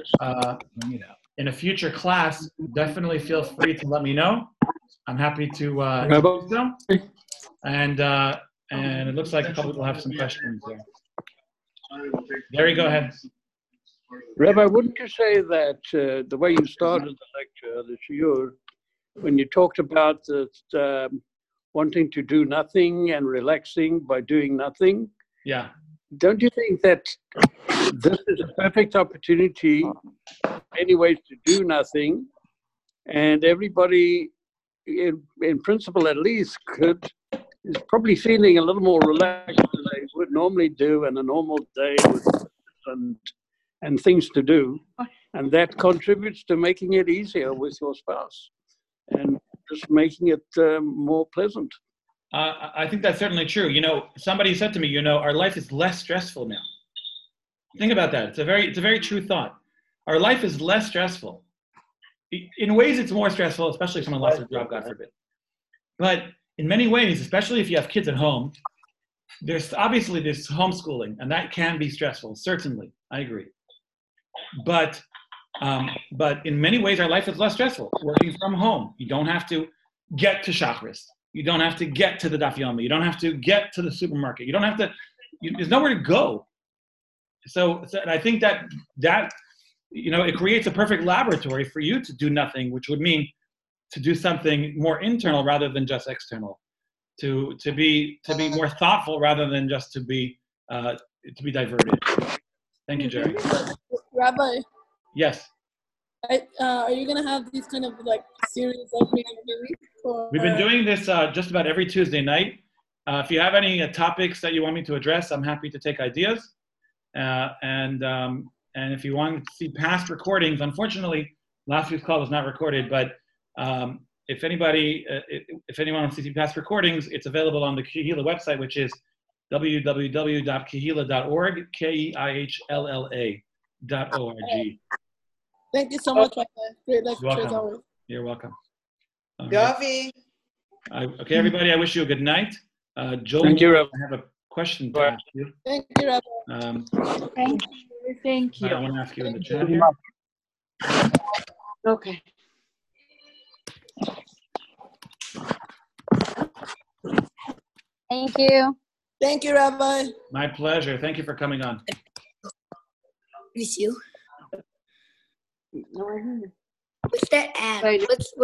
class, definitely feel free to let me know. I'm happy to do so. And it looks like a couple people have some questions there. Gary, go ahead. Rabbi, wouldn't you say that the way you started the lecture, the shiur, when you talked about that wanting to do nothing and relaxing by doing nothing. Yeah. Don't you think that this is a perfect opportunity, in many ways, to do nothing, and everybody, in principle at least, is probably feeling a little more relaxed than they would normally do in a normal day and things to do, and that contributes to making it easier with your spouse and just making it more pleasant. I think that's certainly true. You know, somebody said to me, you know, our life is less stressful now. Think about that. It's a very true thought. Our life is less stressful. In ways, it's more stressful, especially if someone lost their job, God forbid. But in many ways, especially if you have kids at home, there's obviously this homeschooling, and that can be stressful. Certainly, I agree. But in many ways, our life is less stressful. Working from home, you don't have to get to Shachris. You don't have to get to the Daf Yomi. You don't have to get to the supermarket. You don't have to. There's nowhere to go. So and I think that you know, it creates a perfect laboratory for you to do nothing, which would mean to do something more internal rather than just external. To be more thoughtful rather than just to be diverted. Thank you, Jerry. Rabbi, Yes. are you gonna have these kind of like series every week? We've been doing this just about every Tuesday night. If you have any topics that you want me to address, I'm happy to take ideas. And if you want to see past recordings, unfortunately, last week's call was not recorded, but if anyone wants to see past recordings, it's available on the Kehila website, which is www.kehila.org, KEIHLLA.org. Thank you so much, Rabbi. Great lecture as welcome. always. You're welcome. Yofi. Okay, everybody, I wish you a good night. Joel, Thank you, Rabbi. I have a question to ask you. Thank you, Rabbi. Thank you. Thank I you. want to ask you in the chat here. Okay. Thank you. Thank you, Rabbi. My pleasure. Thank you for coming on. Miss you. No, I didn't. What's that ad? Wait. What's